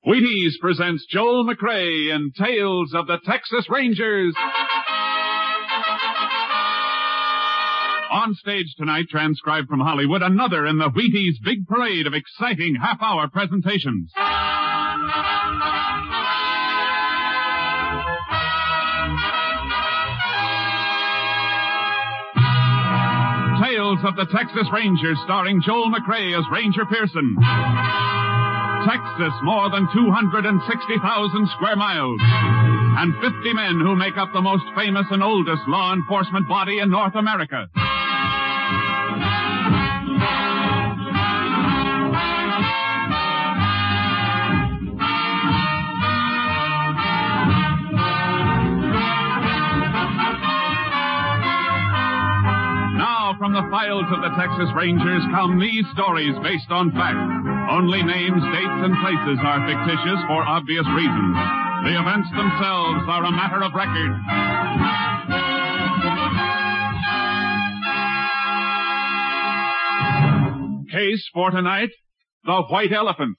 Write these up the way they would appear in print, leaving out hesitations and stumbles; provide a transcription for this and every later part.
Wheaties presents Joel McRae in Tales of the Texas Rangers. On stage tonight, transcribed from Hollywood, another in the Wheaties big parade of exciting half-hour presentations. Tales of the Texas Rangers, starring Joel McRae as Ranger Pearson. Texas, more than 260,000 square miles. And 50 men who make up the most famous and oldest law enforcement body in North America. From the files of the Texas Rangers come these stories based on fact. Only names, dates, and places are fictitious for obvious reasons. The events themselves are a matter of record. Case for tonight, the White Elephant.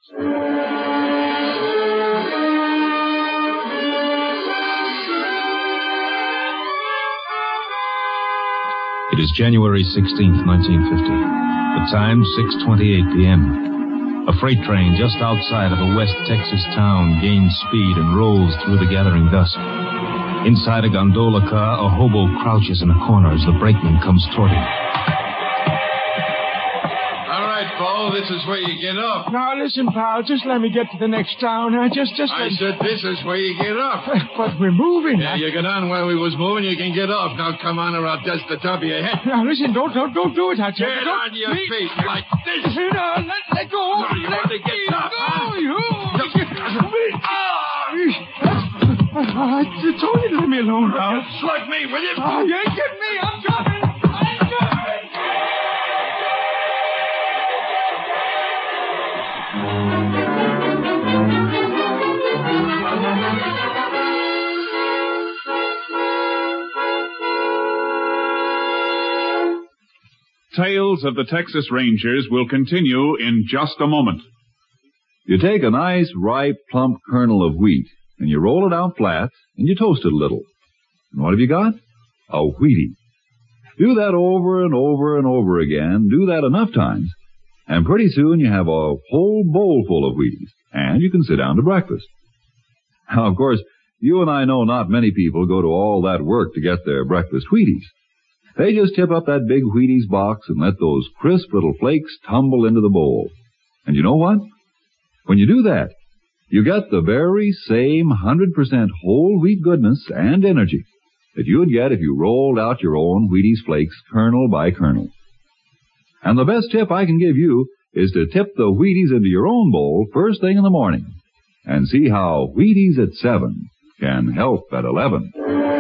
It is January 16th, 1950. The time, 6:28 p.m. A freight train just outside of a West Texas town gains speed and rolls through the gathering dusk. Inside a gondola car, a hobo crouches in a corner as the brakeman comes toward him. All right, Paul, this is where you get off. Now, listen, pal, just let me get to the next town. I said this is where you get off. But we're moving. Yeah, you get on where we was moving, you can get off. Now, come on, or I'll dust the top of your head. Now, listen, don't do it, I tell you. Get on your feet like this. Now, let go. No, you want to get up, huh? I told you to leave me alone, pal. Slug me, will you? Oh, you ain't getting me. I'm coming. Tales of the Texas Rangers will continue in just a moment. You take a nice, ripe, plump kernel of wheat, and you roll it out flat, and you toast it a little. And what have you got? A Wheatie. Do that over and over and over again. Do that enough times, and pretty soon you have a whole bowl full of Wheaties, and you can sit down to breakfast. Now, of course, you and I know not many people go to all that work to get their breakfast Wheaties. They just tip up that big Wheaties box and let those crisp little flakes tumble into the bowl. And you know what? When you do that, you get the very same 100% whole wheat goodness and energy that you'd get if you rolled out your own Wheaties flakes kernel by kernel. And the best tip I can give you is to tip the Wheaties into your own bowl first thing in the morning and see how Wheaties at 7 can help at 11.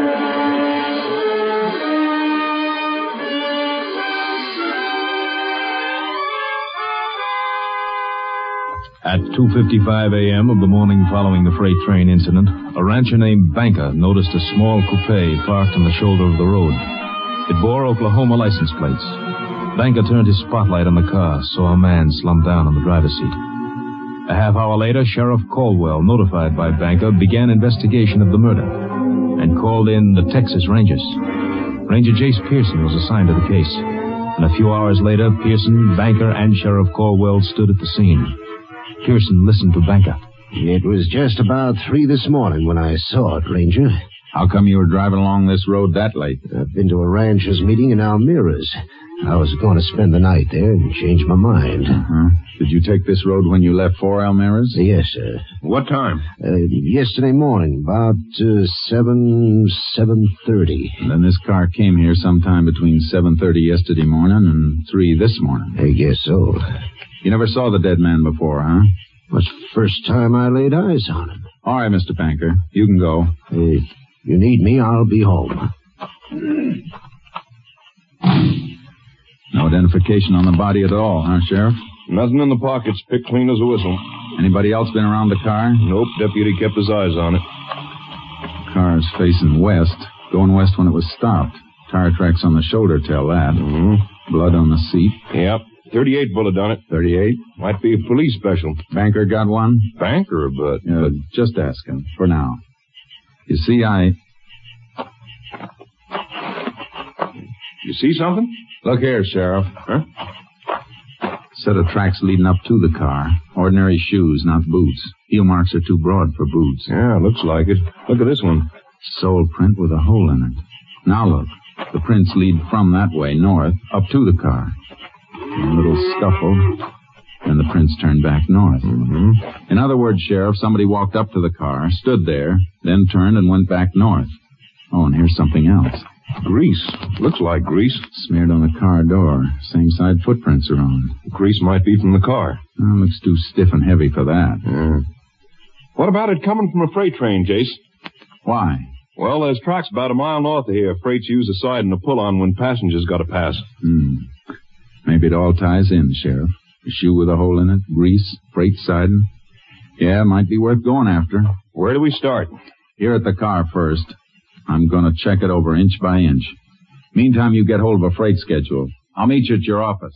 At 2:55 a.m. of the morning following the freight train incident, a rancher named Banker noticed a small coupe parked on the shoulder of the road. It bore Oklahoma license plates. Banker turned his spotlight on the car, saw a man slumped down on the driver's seat. A half hour later, Sheriff Caldwell, notified by Banker, began investigation of the murder and called in the Texas Rangers. Ranger Jace Pearson was assigned to the case. And a few hours later, Pearson, Banker, and Sheriff Caldwell stood at the scene. Pearson listened to Banker. It was just about 3 this morning when I saw it, Ranger. How come you were driving along this road that late? I've been to a rancher's meeting in Almiras. I was going to spend the night there and change my mind. Did you take this road when you left for Almiras? Yes, sir. What time? Yesterday morning, about 7:30. Then this car came here sometime between 7:30 yesterday morning and 3 this morning. I guess so. You never saw the dead man before, huh? It's the first time I laid eyes on him. All right, Mr. Banker. You can go. If you need me, I'll be home. No identification on the body at all, huh, Sheriff? Nothing in the pockets. Picked clean as a whistle. Anybody else been around the car? Nope. Deputy kept his eyes on it. Car's facing west. Going west when it was stopped. Tire tracks on the shoulder tell that. Mm-hmm. Blood on the seat. Yep. .38 bullet on it. 38? Might be a police special. Banker got one? Banker, but... Just asking, for now. You see, You see something? Look here, Sheriff. Huh? Set of tracks leading up to the car. Ordinary shoes, not boots. Heel marks are too broad for boots. Yeah, looks like it. Look at this one. Sole print with a hole in it. Now look. The prints lead from that way, north, up to the car. A little scuffle, and the prints turn back north. Mm-hmm. In other words, Sheriff, somebody walked up to the car, stood there, then turned and went back north. Oh, and here's something else. Grease. Looks like grease. Smeared on the car door. Same side footprints are on. Grease might be from the car. Oh, looks too stiff and heavy for that. Yeah. What about it coming from a freight train, Jace? Why? Well, there's tracks about a mile north of here. Freights use a side and a pull-on when passengers got to pass. Maybe it all ties in, Sheriff. A shoe with a hole in it, grease, freight siding. Yeah, might be worth going after. Where do we start? Here at the car first. I'm going to check it over inch by inch. Meantime, you get hold of a freight schedule. I'll meet you at your office.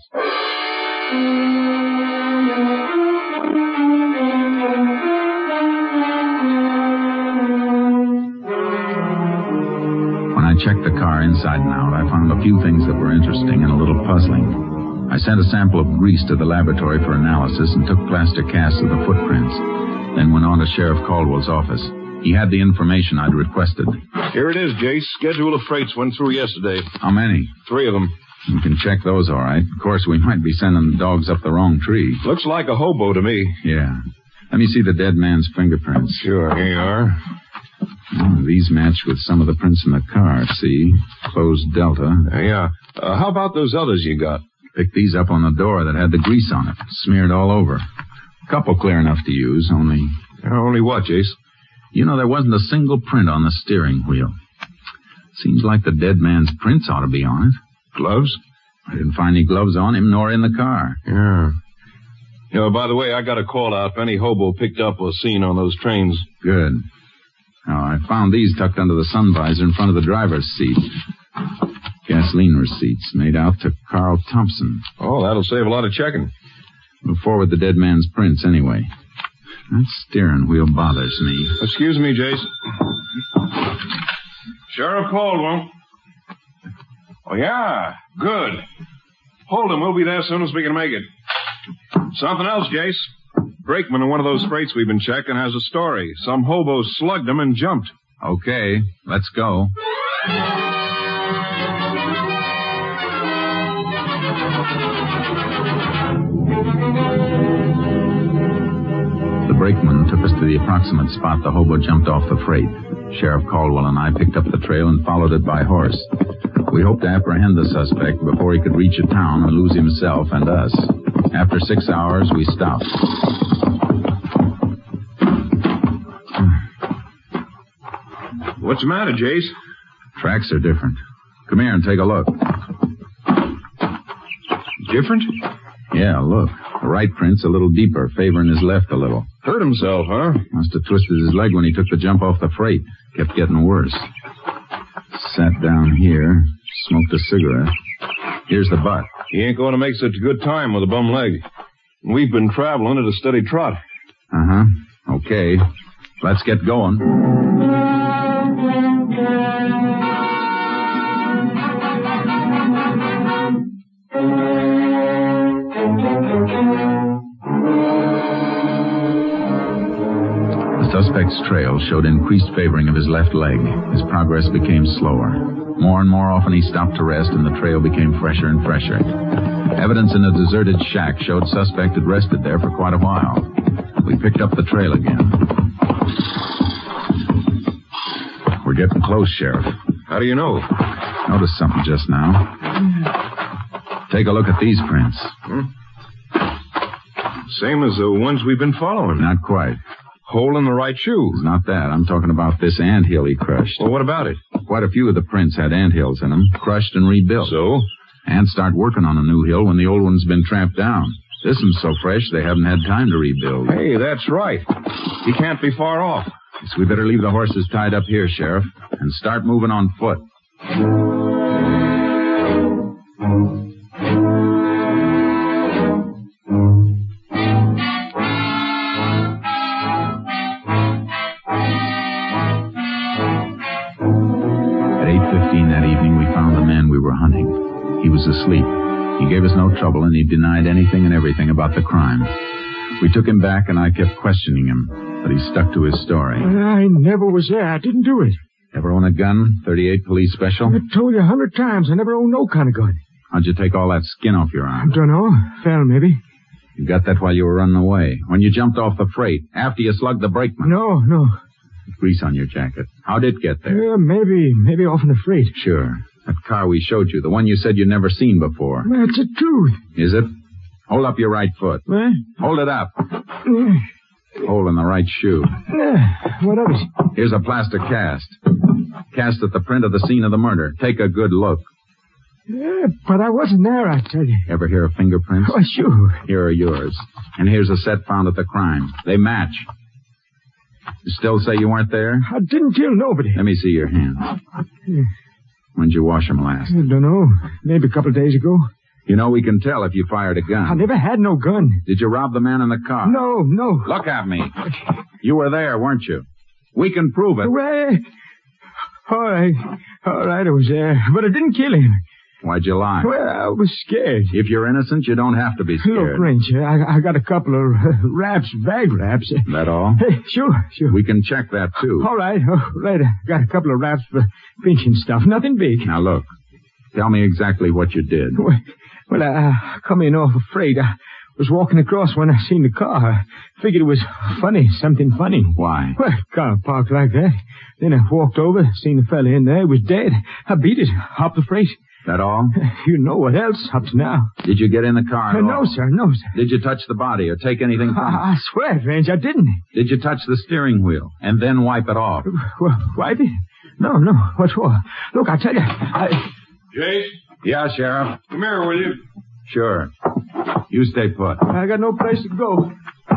When I checked the car inside and out, I found a few things that were interesting and a little puzzling. I sent a sample of grease to the laboratory for analysis and took plaster casts of the footprints. Then went on to Sheriff Caldwell's office. He had the information I'd requested. Here it is, Jace. Schedule of freights went through yesterday. How many? 3 of them. We can check those, all right. Of course, we might be sending the dogs up the wrong tree. Looks like a hobo to me. Yeah. Let me see the dead man's fingerprints. Sure, here you are. Oh, these match with some of the prints in the car, see? Closed delta. Yeah. How about those others you got? Picked these up on the door that had the grease on it. Smeared all over. Couple clear enough to use, only... Only what, Jace? You know, there wasn't a single print on the steering wheel. Seems like the dead man's prints ought to be on it. Gloves? I didn't find any gloves on him, nor in the car. Yeah. You know, by the way, I got a call out if any hobo picked up or seen on those trains. Good. Now, I found these tucked under the sun visor in front of the driver's seat. Gasoline receipts made out to Carl Thompson. Oh, that'll save a lot of checking. We'll forward the dead man's prints anyway. That steering wheel bothers me. Excuse me, Jace. Sheriff Caldwell. Oh, yeah. Good. Hold him. We'll be there as soon as we can make it. Something else, Jace. Brakeman in one of those freights we've been checking has a story. Some hobos slugged him and jumped. Okay, let's go. The brakeman took us to the approximate spot the hobo jumped off the freight. Sheriff Caldwell and I picked up the trail and followed it by horse. We hoped to apprehend the suspect before he could reach a town and lose himself and us. After 6 hours, we stopped. What's the matter, Jace? Tracks are different. Come here and take a look. Different? Yeah, look. The right print's a little deeper, favoring his left a little. Hurt himself, huh? Must have twisted his leg when he took the jump off the freight. Kept getting worse. Sat down here, smoked a cigarette. Here's the butt. He ain't going to make such a good time with a bum leg. We've been traveling at a steady trot. Uh-huh. Okay. Let's get going. The suspect's trail showed increased favoring of his left leg. His progress became slower. More and more often he stopped to rest, and the trail became fresher and fresher. Evidence in a deserted shack showed suspect had rested there for quite a while. We picked up the trail again. We're getting close, Sheriff. How do you know? Noticed something just now. Take a look at these prints. Same as the ones we've been following. Not quite. Hole in the right shoe. It's not that. I'm talking about this anthill he crushed. Well, what about it? Quite a few of the prints had anthills in them, crushed and rebuilt. So? Ants start working on a new hill when the old one's been tramped down. This one's so fresh they haven't had time to rebuild. Hey, that's right. He can't be far off. Guess we better leave the horses tied up here, Sheriff, and start moving on foot. 2:15 that evening, we found the man we were hunting. He was asleep. He gave us no trouble, and he denied anything and everything about the crime. We took him back, and I kept questioning him, but he stuck to his story. I never was there. I didn't do it. Ever own a gun? 38 Police Special? I told you 100 times I never owned no kind of gun. How'd you take all that skin off your arm? Dunno. Fell, maybe. You got that while you were running away. When you jumped off the freight, after you slugged the brakeman. No. Grease on your jacket. How'd it get there? Maybe off in the freight. Sure. That car we showed you, the one you said you'd never seen before. That's the truth. Is it? Hold up your right foot. What? Hold it up. Hole in the right shoe. What of it? Here's a plaster cast. Cast at the print of the scene of the murder. Take a good look. Yeah, but I wasn't there, I tell you. Ever hear of fingerprints? Oh, sure. Here are yours. And here's a set found at the crime. They match. You still say you weren't there? I didn't kill nobody. Let me see your hands. When'd you wash them last? I don't know. Maybe a couple of days ago. You know, we can tell if you fired a gun. I never had no gun. Did you rob the man in the car? No. Look at me. You were there, weren't you? We can prove it. Well, all right, I was there. But I didn't kill him. Why'd you lie? Well, I was scared. If you're innocent, you don't have to be scared. Look, Ranger, I got a couple of bag wraps. That all? Hey, sure. We can check that, too. All right. I got a couple of wraps for pinching stuff. Nothing big. Now, look. Tell me exactly what you did. Well, I come in off afraid. I was walking across when I seen the car. I figured it was funny, something funny. Why? Well, car parked like that. Then I walked over, seen the fella in there. He was dead. I beat it, hopped the freight. That all? You know what else up to now. Did you get in the car at all? No, sir. Did you touch the body or take anything from it? I swear, Range, I didn't. Did you touch the steering wheel and then wipe it off? Wipe it? No. What for? Look, I tell you, Jase? Yeah, Sheriff. Come here, will you? Sure. You stay put. I got no place to go.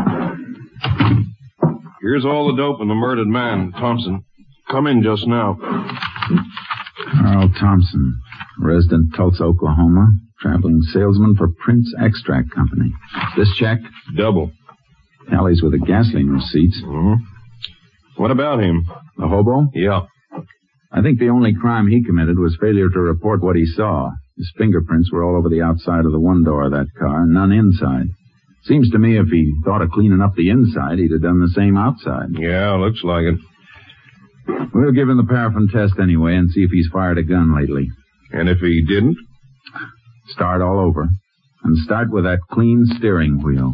Here's all the dope in the murdered man, Thompson. Come in just now. Carl Thompson, resident Tulsa, Oklahoma, traveling salesman for Prince Extract Company. This check? Double. Tallies with the gasoline receipts. Mm-hmm. What about him? The hobo? Yeah. I think the only crime he committed was failure to report what he saw. His fingerprints were all over the outside of the one door of that car, none inside. Seems to me if he thought of cleaning up the inside, he'd have done the same outside. Yeah, looks like it. We'll give him the paraffin test anyway and see if he's fired a gun lately. And if he didn't? Start all over. And start with that clean steering wheel.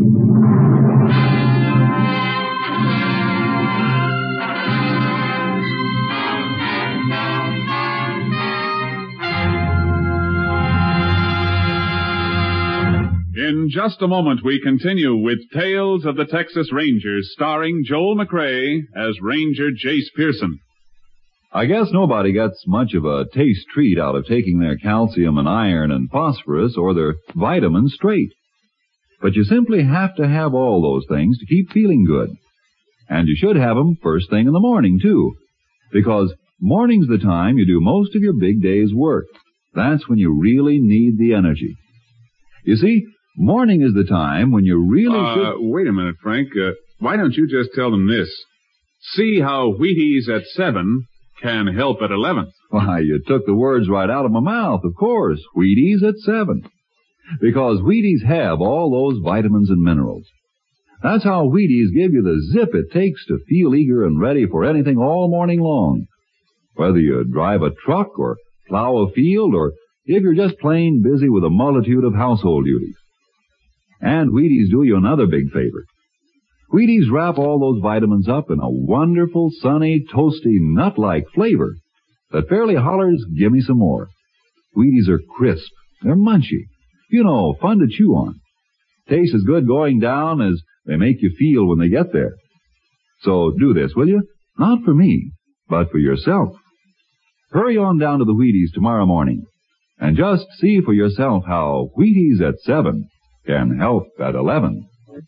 In just a moment, we continue with Tales of the Texas Rangers, starring Joel McRae as Ranger Jase Pearson. I guess nobody gets much of a taste treat out of taking their calcium and iron and phosphorus or their vitamins straight. But you simply have to have all those things to keep feeling good. And you should have them first thing in the morning, too. Because morning's the time you do most of your big day's work. That's when you really need the energy. You see, morning is the time when you really should... Wait a minute, Frank. Why don't you just tell them this? See how Wheaties at 7 can help at 11. Why, you took the words right out of my mouth, of course. Wheaties at 7. Because Wheaties have all those vitamins and minerals. That's how Wheaties give you the zip it takes to feel eager and ready for anything all morning long. Whether you drive a truck or plow a field or if you're just plain busy with a multitude of household duties. And Wheaties do you another big favor. Wheaties wrap all those vitamins up in a wonderful, sunny, toasty, nut-like flavor that fairly hollers, give me some more. Wheaties are crisp. They're munchy. You know, fun to chew on. Tastes as good going down as they make you feel when they get there. So do this, will you? Not for me, but for yourself. Hurry on down to the Wheaties tomorrow morning and just see for yourself how Wheaties at 7 can help at 11.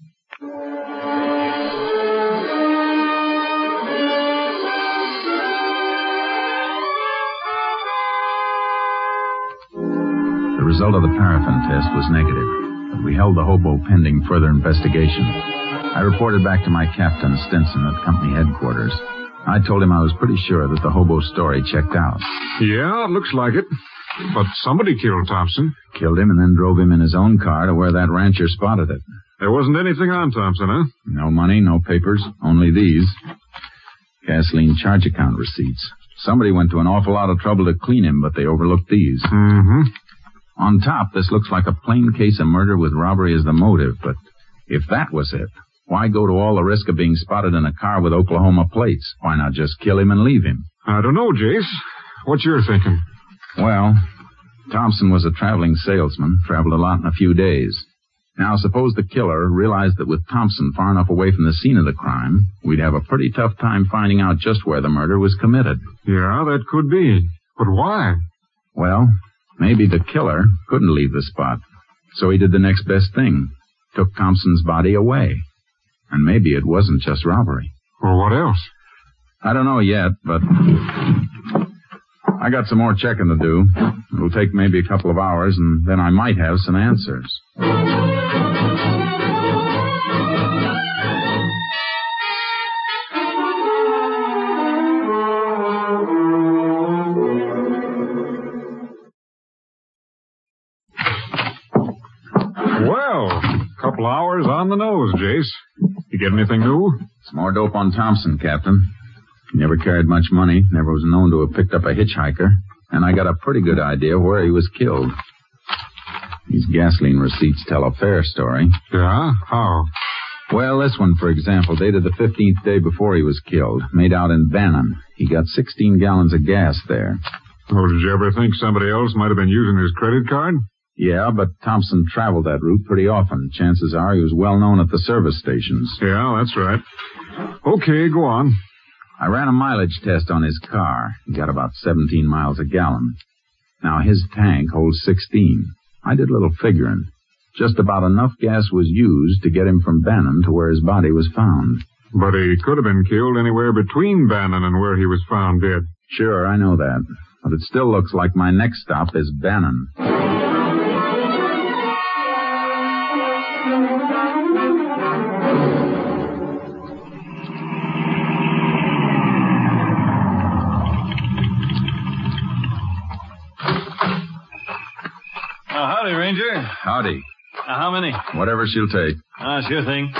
The result of the paraffin test was negative, but we held the hobo pending further investigation. I reported back to my captain, Stinson, at company headquarters. I told him I was pretty sure that the hobo's story checked out. Yeah, it looks like it. But somebody killed Thompson. Killed him and then drove him in his own car to where that rancher spotted it. There wasn't anything on Thompson, huh? No money, no papers, only these. Gasoline charge account receipts. Somebody went to an awful lot of trouble to clean him, but they overlooked these. Mm-hmm. On top, this looks like a plain case of murder with robbery as the motive, but if that was it, why go to all the risk of being spotted in a car with Oklahoma plates? Why not just kill him and leave him? I don't know, Jace. What you're thinking? Well, Thompson was a traveling salesman, traveled a lot in a few days. Now, suppose the killer realized that with Thompson far enough away from the scene of the crime, we'd have a pretty tough time finding out just where the murder was committed. Yeah, that could be. But why? Well, maybe the killer couldn't leave the spot. So he did the next best thing. Took Thompson's body away. And maybe it wasn't just robbery. Well, what else? I don't know yet, but I got some more checking to do. It'll take maybe a couple of hours, and then I might have some answers. Well, couple hours on the nose, Jace. You get anything new? Some more dope on Thompson, Captain. He never carried much money, never was known to have picked up a hitchhiker, and I got a pretty good idea where he was killed. These gasoline receipts tell a fair story. Yeah? How? Well, this one, for example, dated the 15th day before he was killed, made out in Bannon. He got 16 gallons of gas there. Oh, did you ever think somebody else might have been using his credit card? Yeah, but Thompson traveled that route pretty often. Chances are he was well known at the service stations. Yeah, that's right. Okay, go on. I ran a mileage test on his car. He got about 17 miles a gallon. Now, his tank holds 16. I did a little figuring. Just about enough gas was used to get him from Bannon to where his body was found. But he could have been killed anywhere between Bannon and where he was found dead. Sure, I know that. But it still looks like my next stop is Bannon. Howdy, Ranger. Howdy. How many? Whatever she'll take. Sure thing.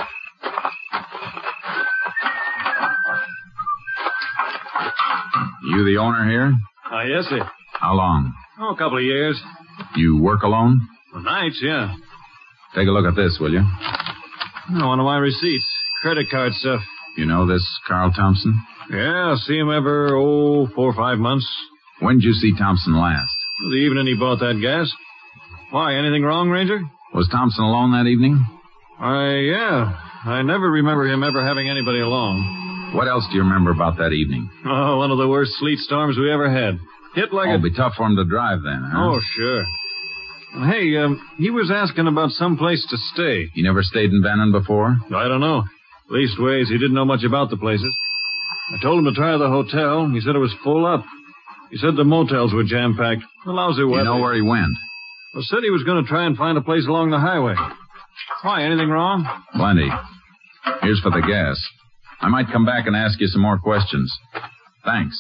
You the owner here? Yes, sir. How long? A couple of years. You work alone? Nights, yeah. Take a look at this, will you? One of my receipts. Credit card stuff. You know this Carl Thompson? Yeah, see him every, 4 or 5 months. When did you see Thompson last? The evening he bought that gas. Why, anything wrong, Ranger? Was Thompson alone that evening? Yeah. I never remember him ever having anybody along. What else do you remember about that evening? One of the worst sleet storms we ever had. Hit like It'll be tough for him to drive then, huh? Oh, sure. Hey, he was asking about some place to stay. You never stayed in Bannon before? I don't know. Leastways, he didn't know much about the places. I told him to try the hotel. He said it was full up. He said the motels were jam-packed. The lousy weather. You know where he went? Well, said he was going to try and find a place along the highway. Why, anything wrong? Plenty. Here's for the gas. I might come back and ask you some more questions. Thanks.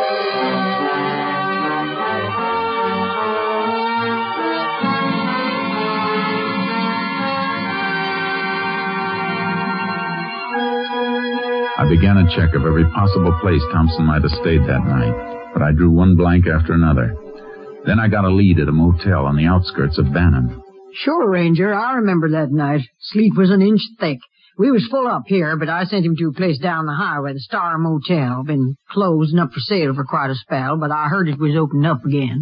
I began a check of every possible place Thompson might have stayed that night, but I drew one blank after another. Then I got a lead at a motel on the outskirts of Bannon. Sure, Ranger. I remember that night. Sleet was an inch thick. We was full up here, but I sent him to a place down the highway, the Star Motel. Been closed and up for sale for quite a spell, but I heard it was opened up again.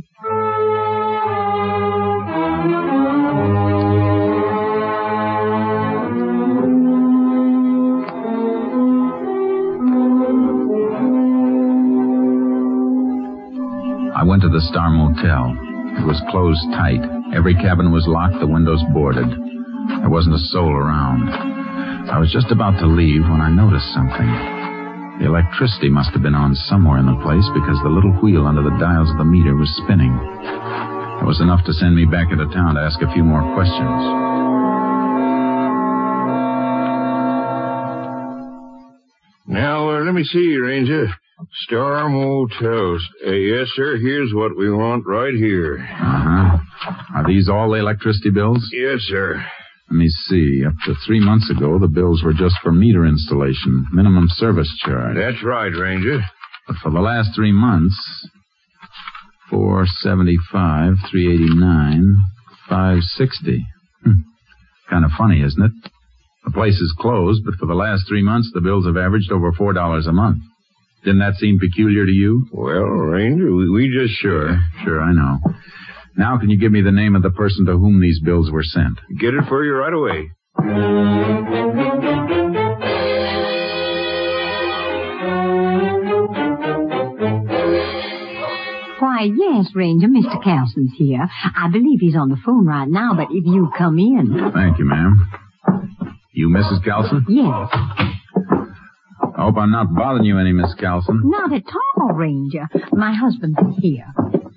I went to the Star Motel. It was closed tight. Every cabin was locked, the windows boarded. There wasn't a soul around. I was just about to leave when I noticed something. The electricity must have been on somewhere in the place because the little wheel under the dials of the meter was spinning. It was enough to send me back into town to ask a few more questions. Now, Now, let me see, Ranger. Star Motels. Yes, sir. Here's what we want right here. Uh-huh. Are these all the electricity bills? Yes, sir. Let me see. Up to 3 months ago, the bills were just for meter installation, minimum service charge. That's right, Ranger. But for the last 3 months, $475, $389, $560. Kind of funny, isn't it? The place is closed, but for the last 3 months, the bills have averaged over $4 a month. Didn't that seem peculiar to you? Well, Ranger, we just... Sure, I know. Now can you give me the name of the person to whom these bills were sent? Get it for you right away. Why, yes, Ranger, Mr. Carlson's here. I believe he's on the phone right now, but if you come in... Thank you, ma'am. You Mrs. Carlson? Yes. I hope I'm not bothering you any, Miss Carlson. Not at all, Ranger. My husband's here.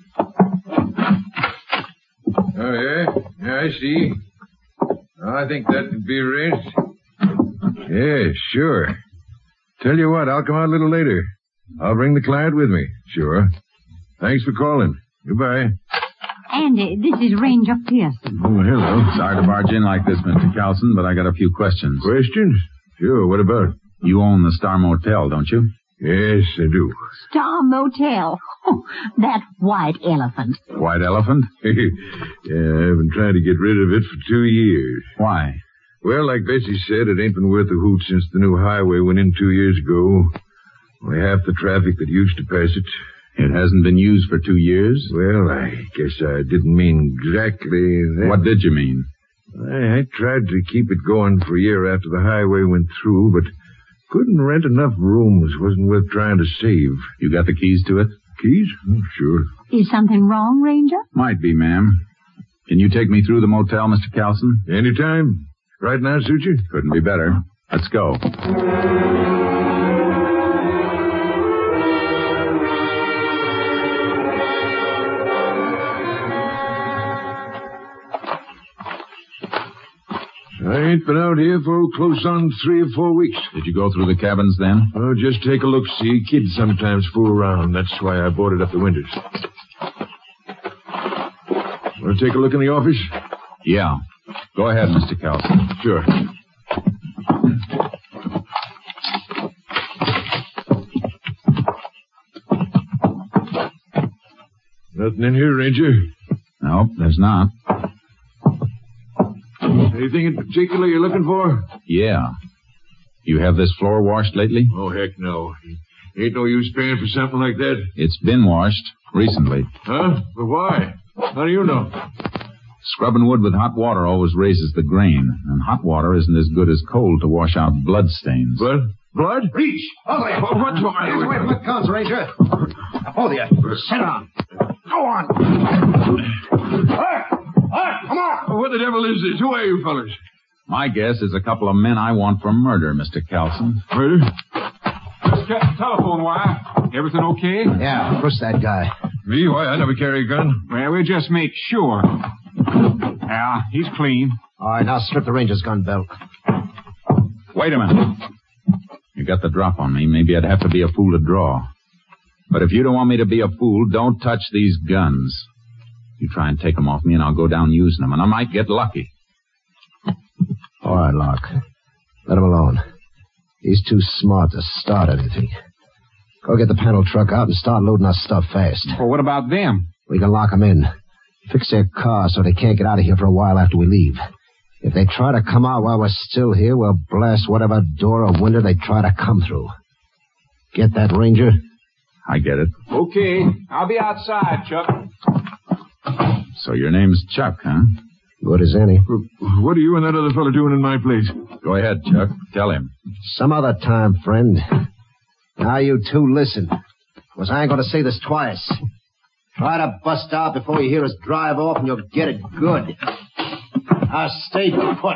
Oh, yeah? Yeah, I see. I think that could be arranged. Yeah, sure. Tell you what, I'll come out a little later. I'll bring the client with me. Sure. Thanks for calling. Goodbye. And this is Ranger Pearson. Oh, hello. Sorry to barge in like this, Mr. Carlson, but I got a few questions. Questions? Sure, what about? You own the Star Motel, don't you? Yes, I do. Star Motel. Oh, that white elephant. White elephant? Yeah, I've been trying to get rid of it for 2 years. Why? Well, like Bessie said, it ain't been worth a hoot since the new highway went in 2 years ago. Only half the traffic that used to pass it. It hasn't been used for 2 years? Well, I guess I didn't mean exactly that. What did you mean? I tried to keep it going for a year after the highway went through, but couldn't rent enough rooms. Wasn't worth trying to save. You got the keys to it? Keys? Oh, sure. Is something wrong, Ranger? Might be, ma'am. Can you take me through the motel, Mr. Carlson? Anytime. Right now, suit you? Couldn't be better. Let's go. I ain't been out here for close on 3 or 4 weeks. Did you go through the cabins then? Oh, just take a look-see. Kids sometimes fool around. That's why I boarded up the windows. Want to take a look in the office? Yeah. Go ahead, Mr. Carlson. Sure. Nothing in here, Ranger? Nope, there's not. Anything in particular you're looking for? Yeah. You have this floor washed lately? Oh, heck no. Ain't no use paying for something like that. It's been washed recently. Huh? But why? How do you know? Scrubbing wood with hot water always raises the grain, and hot water isn't as good as cold to wash out blood stains. Blood? Blood? Reach! Ugly! What's the matter with you? What comes, Ranger? Hold you. Sit down. Go on. Come on. What the devil is this? Who are you fellas? My guess is a couple of men I want for murder, Mr. Carlson. Murder? Just got the telephone wire. Everything okay? Yeah, push that guy. Me? Why, I never carry a gun. Well, we'll just make sure. Yeah, he's clean. All right, now strip the ranger's gun belt. Wait a minute. You got the drop on me. Maybe I'd have to be a fool to draw. But if you don't want me to be a fool, don't touch these guns. You try and take them off me, and I'll go down using them, and I might get lucky. All right, Locke. Let him alone. He's too smart to start anything. Go get the panel truck out and start loading our stuff fast. Well, what about them? We can lock them in. Fix their car so they can't get out of here for a while after we leave. If they try to come out while we're still here, we'll blast whatever door or window they try to come through. Get that, Ranger? I get it. Okay. I'll be outside, Chuck. So your name's Chuck, huh? Good as any. What are you and that other fellow doing in my place? Go ahead, Chuck. Tell him. Some other time, friend. Now you two listen. Because I ain't going to say this twice. Try to bust out before you hear us drive off and you'll get it good. Now stay put.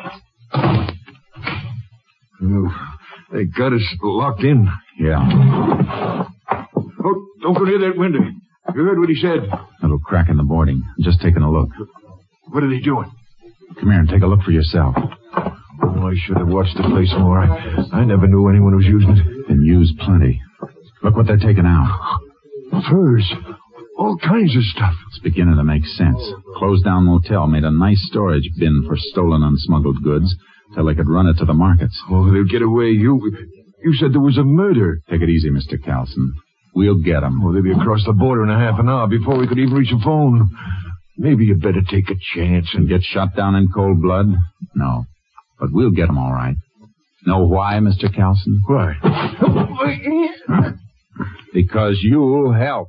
Oh, they got us locked in. Yeah. Oh, don't go near that window. You heard what he said. Little crack in the boarding. Just taking a look. What are they doing? Come here and take a look for yourself. Oh, I should have watched the place more. I never knew anyone was using it. Been used plenty. Look what they're taking out. Furs. All kinds of stuff. It's beginning to make sense. Closed down motel made a nice storage bin for stolen unsmuggled goods till they could run it to the markets. Oh, they'll get away. You said there was a murder. Take it easy, Mr. Carlson. We'll get them. Oh, they'll be across the border in a half an hour before we could even reach a phone. Maybe you better take a chance and get shot down in cold blood? No. But we'll get them all right. Know why, Mr. Carlson? Why? Because you'll help.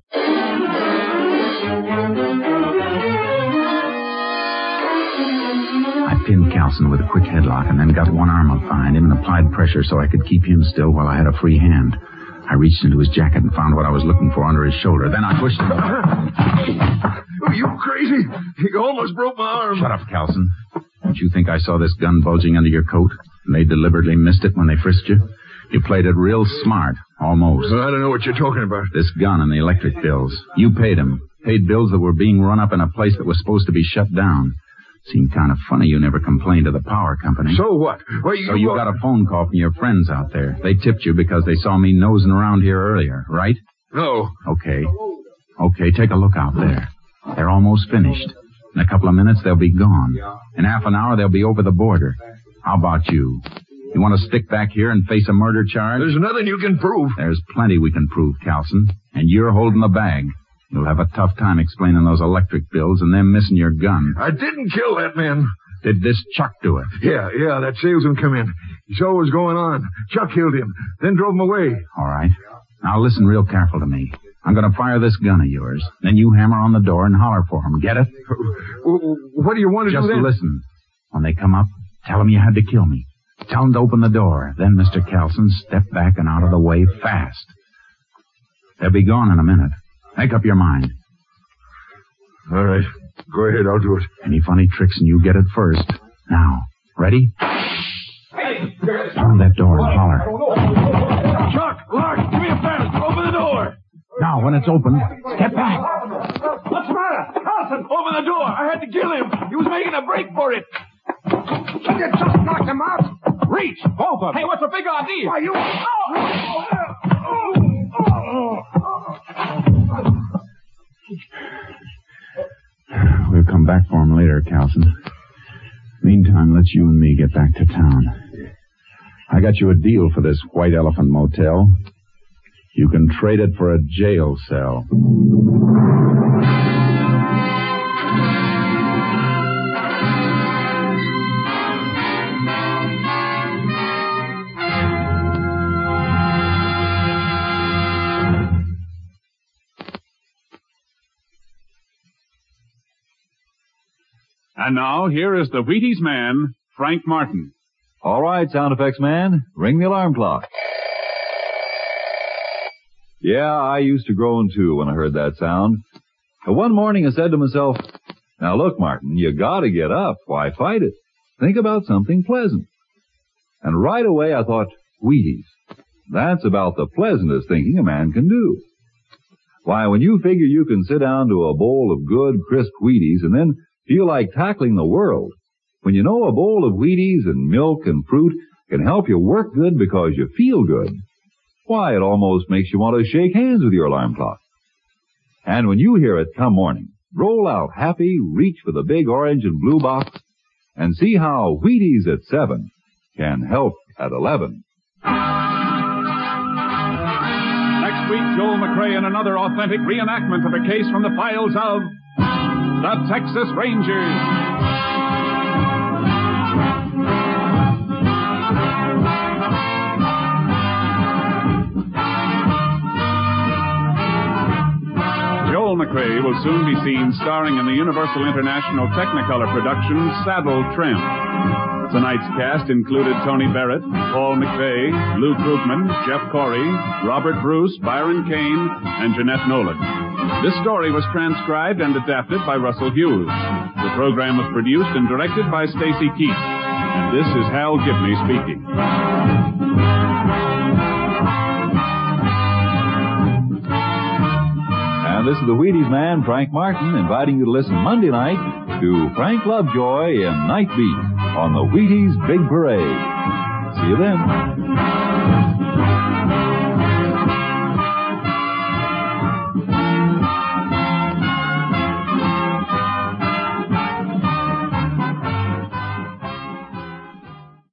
I pinned Carlson with a quick headlock and then got one arm up behind him and applied pressure so I could keep him still while I had a free hand. I reached into his jacket and found what I was looking for under his shoulder. Then I pushed him. Oh, you crazy? You almost broke my arm. Shut up, Carlson. Don't you think I saw this gun bulging under your coat? And they deliberately missed it when they frisked you? You played it real smart, almost. Well, I don't know what you're talking about. This gun and the electric bills. You paid them. Paid bills that were being run up in a place that was supposed to be shut down. Seemed kind of funny you never complained to the power company. So what? Well, you got a phone call from your friends out there. They tipped you because they saw me nosing around here earlier, right? No. Okay, take a look out there. They're almost finished. In a couple of minutes, they'll be gone. In half an hour, they'll be over the border. How about you? You want to stick back here and face a murder charge? There's nothing you can prove. There's plenty we can prove, Carlson. And you're holding the bag. You'll have a tough time explaining those electric bills and them missing your gun. I didn't kill that man. Did this Chuck do it? Yeah, that salesman come in. He saw what was going on. Chuck killed him, then drove him away. All right. Now listen real careful to me. I'm going to fire this gun of yours. Then you hammer on the door and holler for him. Get it? What do you want to do then? Just listen. When they come up, tell them you had to kill me. Tell them to open the door. Then, Mr. Carlson, step back and out of the way fast. They'll be gone in a minute. Make up your mind. All right. Go ahead, I'll do it. Any funny tricks and you get it first. Now, ready? Pound that door and holler. Chuck, Lark, give me a fast. Open the door. Now, when it's open, step back. What's the matter? Carlson, open the door. I had to kill him. He was making a break for it. Can you just knock him out? Reach, both of them. Hey, what's the big idea? Why, you... We'll come back for him later, Carlson. Meantime, let's you and me get back to town. I got you a deal for this White Elephant Motel. You can trade it for a jail cell. And now, here is the Wheaties man, Frank Martin. All right, sound effects man, ring the alarm clock. Yeah, I used to groan too when I heard that sound. But one morning I said to myself, now look, Martin, you gotta get up. Why fight it? Think about something pleasant. And right away I thought, Wheaties. That's about the pleasantest thinking a man can do. Why, when you figure you can sit down to a bowl of good, crisp Wheaties and then feel like tackling the world, when you know a bowl of Wheaties and milk and fruit can help you work good because you feel good, why, it almost makes you want to shake hands with your alarm clock. And when you hear it come morning, roll out happy, reach for the big orange and blue box, and see how Wheaties at 7 can help at 11. Next week, Joel McRae in another authentic reenactment of a case from the files of the Texas Rangers. Joel McRae will soon be seen starring in the Universal International Technicolor production Saddle Tramp. Tonight's cast included Tony Barrett, Paul McVeigh, Lou Krugman, Jeff Corey, Robert Bruce, Byron Kane, and Jeanette Nolan. This story was transcribed and adapted by Russell Hughes. The program was produced and directed by Stacy Keith. And this is Hal Gibney speaking. And this is the Wheaties man, Frank Martin, inviting you to listen Monday night to Frank Lovejoy in Night Beat on the Wheaties Big Parade. See you then.